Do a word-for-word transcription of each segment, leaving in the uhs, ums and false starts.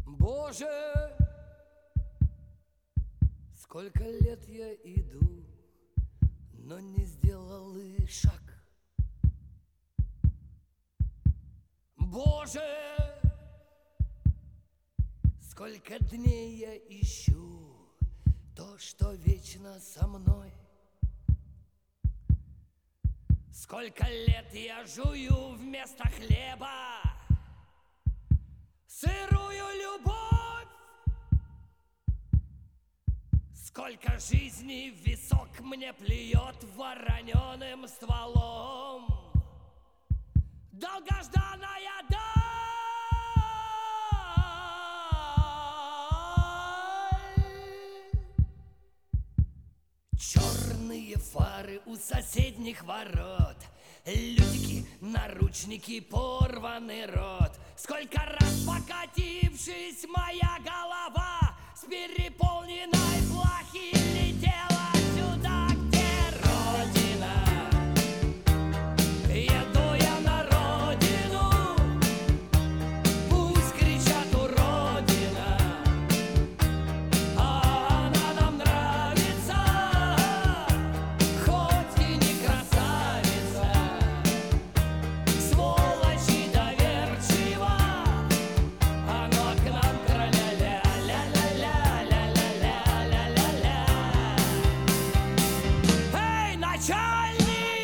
Боже, сколько лет я иду, но не сделал и шаг. Боже, сколько дней я ищу то, что вечно со мной. Сколько лет я жую вместо хлеба сырую любовь. Сколько жизней в висок мне плюет вороненым стволом долгожданная даль. Черные фары у соседних ворот, людики, наручники, порванный рот. Сколько раз покатившись, моя голова с переполненной плахи летела сюда, где Родина. Еду я на родину, пусть кричат уродина, а она нам нравится, хоть и не красавица. Сволочь и доверчива, оно к нам тра-ля-ля, ля-ля-ля-ля-ля-ля-ля-ля-ля. Эй, начальник!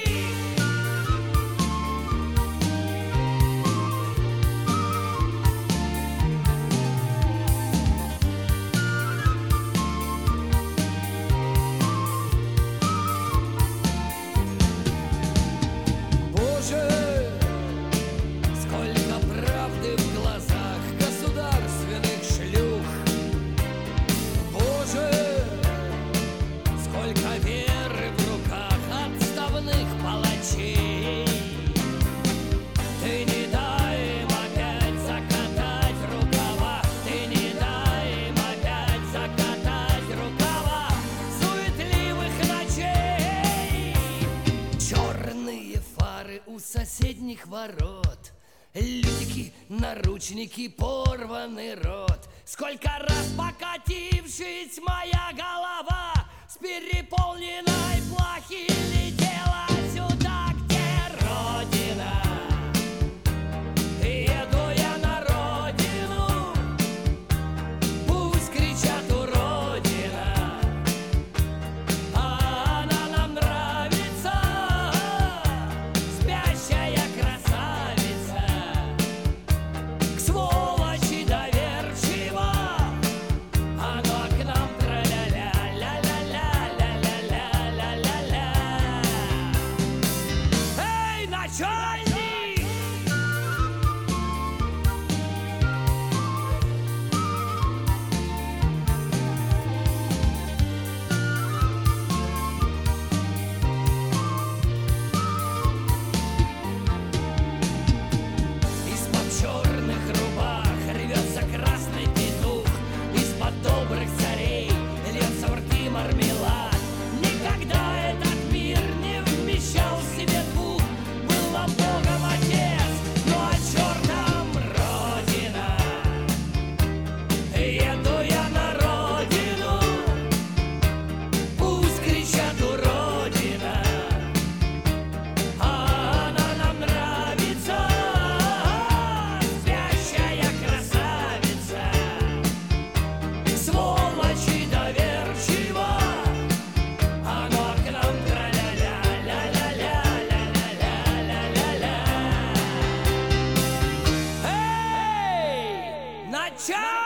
Боже, сколько правды в глазах государственных шлюх. Боже, сколько веры в руках отставных палачей. Ты не дай им опять закатать рукава, ты не дай им опять закатать рукава суетливых ночей. Черные фары у соседних ворот, людики, наручники, порванный рот. Сколько раз покатившись, моя голова с переполненной плахи летела сюда, где Родина. Еду я на родину, пусть кричат уродина, а она нам нравится, спящая красавица. К сволочи доверчива, оно к нам тра-ля-ля, ля-ля-ля-ля-ля-ля-ля-ля-ля. Эй, начальник! Из-под черных рубах рвется красный петух, из-под добрых царей льется в рты мармелад. Никогда этот мир не вмещал в себе двух. Был нам Богом Отец, ну а чертом Родина. Еду я на родину, пусть кричат уродина, а она нам нравится, спящая красавица. Сволочь и доверчива, оно к нам тра-ля-ля, ля-ля-ля-ля-ля-ля-ля-ля. Эй, начальник!